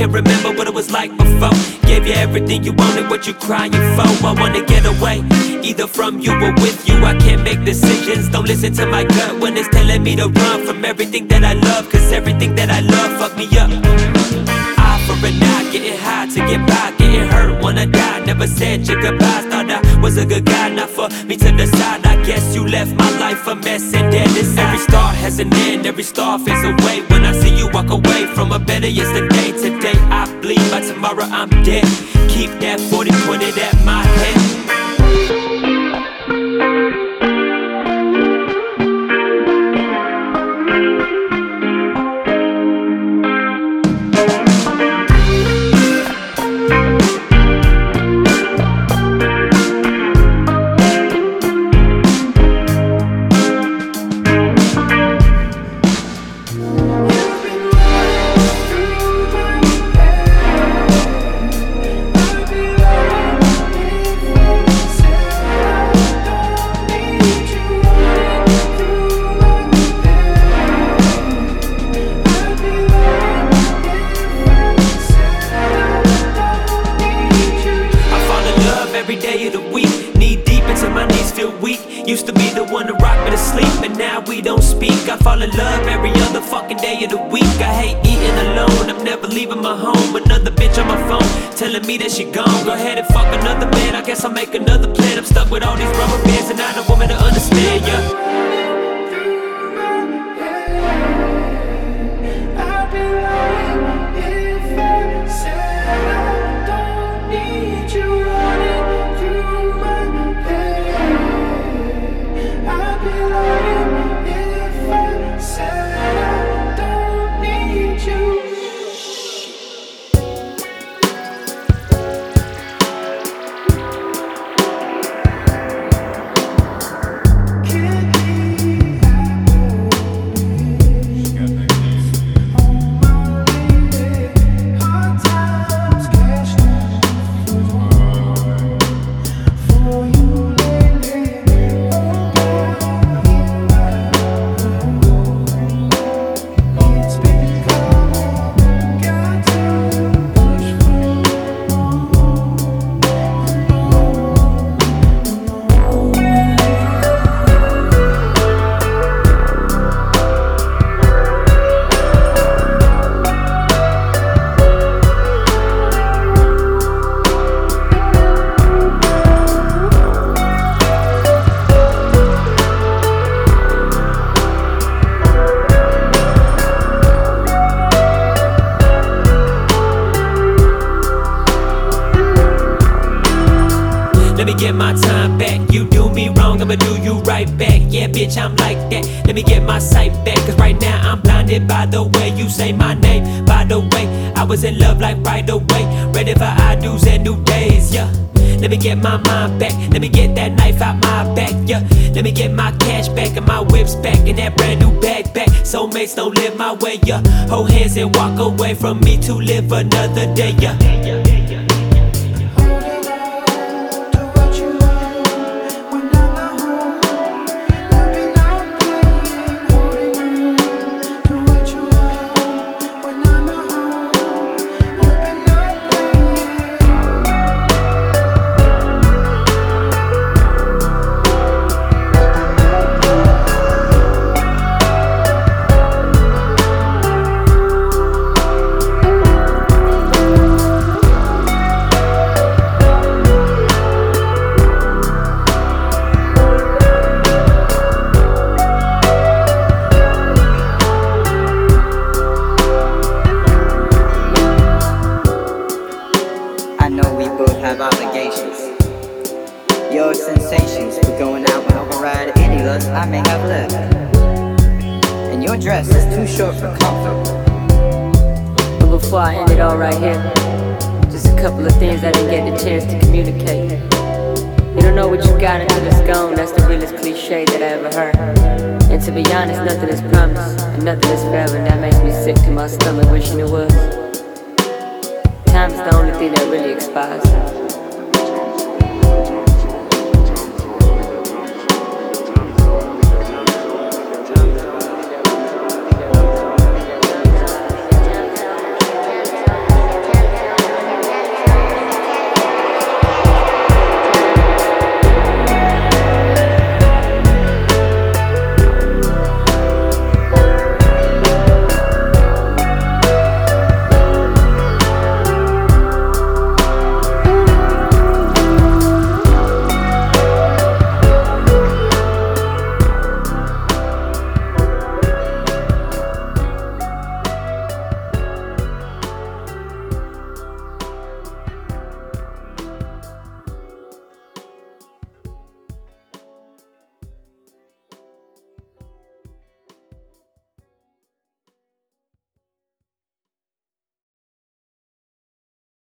can't remember what it was like before. Gave you everything you wanted, what you crying for. I wanna get away, either from you or with you. I can't make decisions, don't listen to my gut when it's telling me to run from everything that I love. Cause everything that I love fucked me up. Eye for an eye, getting high to get by, getting hurt, wanna die. Never said your goodbyes, thought I was a good guy. Not for me to decide, I guess you left my life a mess. And then this every start has an end, every star fades away. When I see you walk away from a better yesterday. Today I bleed, by tomorrow I'm dead. Keep that 40 pointed at my head. Every day of the week, knee deep until my knees feel weak. Used to be the one to rock me to sleep, and now we don't speak. I fall in love every other fucking day of the week. I hate eating alone, I'm never leaving my home. Another bitch on my phone, telling me that she gone. Go ahead and fuck another man, I guess I'll make another plan. I'm stuck with all these rubber bands and not a woman to understand, yeah. Let me get my time back. You do me wrong, I'ma do you right back. Yeah, bitch, I'm like that. Let me get my sight back. Cause right now I'm blinded by the way you say my name. By the way, I was in love like right away. Ready for I-dos and new days, yeah. Let me get my mind back. Let me get that knife out my back, yeah. Let me get my cash back and my whips back and that brand new bag back. Soulmates don't live my way, yeah. Hold hands and walk away from me to live another day, yeah. I know we both have obligations. Your sensations for going out and override any lust I may have left. And your dress is too short for comfort. But before I end it all right here, just a couple of things I didn't get the chance to communicate. You don't know what you got until it's gone, that's the realest cliche that I ever heard. And to be honest, nothing is promised, and nothing is forever, and that makes me sick to my stomach wishing it was. Time is the only thing that really expires.